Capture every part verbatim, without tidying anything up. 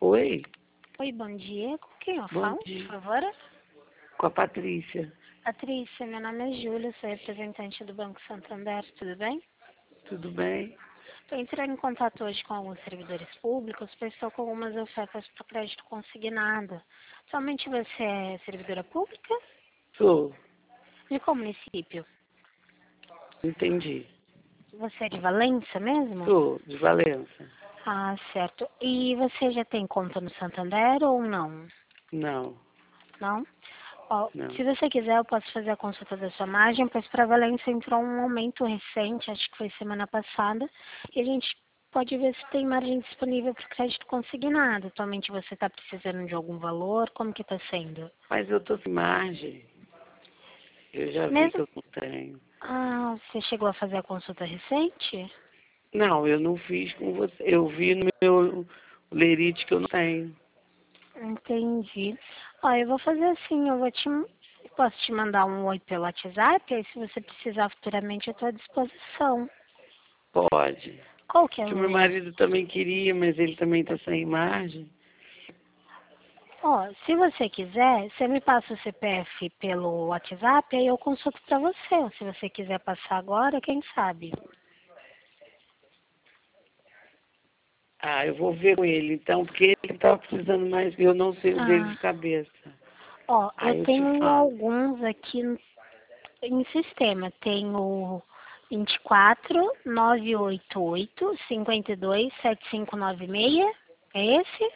Oi, Oi, bom dia. Com quem eu bom falo, dia. por favor? Com a Patrícia. Patrícia, meu nome é Júlia, sou representante do Banco Santander, tudo bem? Tudo bem? Estou entrando em contato hoje com alguns servidores públicos, pois estou com algumas ofertas para crédito consignado. Somente você é servidora pública? Sou. De qual município? Entendi. Você é de Valência mesmo? Sou, de Valença. Ah, certo. E você já tem conta no Santander ou não? Não, Não? Ó, não. se você quiser, eu posso fazer a consulta da sua margem, pois para Valência entrou um aumento recente, acho que foi semana passada, e a gente pode ver se tem margem disponível para crédito consignado. Atualmente você está precisando de algum valor? Como que está sendo? Mas eu tô sem margem. Eu já vi que Mesmo? eu não tenho. Ah, você chegou a fazer a consulta recente? Não, eu não fiz com você. Eu vi no meu lerite que eu não tenho. Entendi. Ó, eu vou fazer assim, eu vou te... Posso te mandar um oi pelo WhatsApp, aí se você precisar futuramente eu estou à disposição. Pode. Qual que é Que o meu o... marido também queria, mas ele também tá sem margem. Ó, se você quiser, você me passa o C P F pelo WhatsApp, aí eu consulto pra você. Se você quiser passar agora, quem sabe? Ah, eu vou ver com ele então, porque ele tava precisando mais, eu não sei o dele de Ah, cabeça. ó, eu Aí eu te tenho falo. alguns aqui no- em sistema. Tenho vinte e quatro, nove oito oito, cinquenta e dois, setenta e cinco noventa e seis. É esse?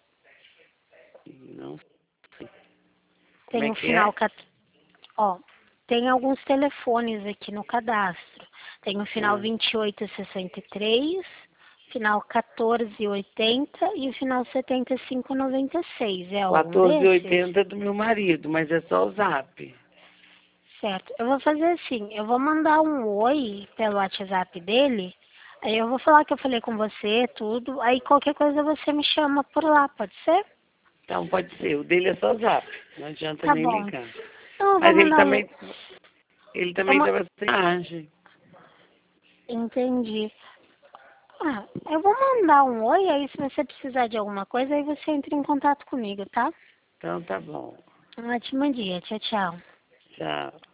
Não sei. Como Tem é o que final... é? cat- Ó, tem alguns telefones aqui no cadastro. Tem o final Ah, vinte e oito sessenta e três, final quatorze oitenta e o final setenta e cinco noventa e seis. É algum desses? quatorze e oitenta é do meu marido, mas é só o zap. Certo. Eu vou fazer assim, eu vou mandar um oi pelo WhatsApp dele, aí eu vou falar que eu falei com você, tudo, aí qualquer coisa você me chama por lá, pode ser? Então pode ser, o dele é só zap. Não adianta Tá nem bom. ligar. Então eu vou Mas ele mandar um... também, ele Eu também ma- estava sem margem. Entendi. Ah, eu vou mandar um oi, aí se você precisar de alguma coisa, aí você entra em contato comigo, tá? Então tá bom. Um ótimo dia. Tchau, tchau. Tchau.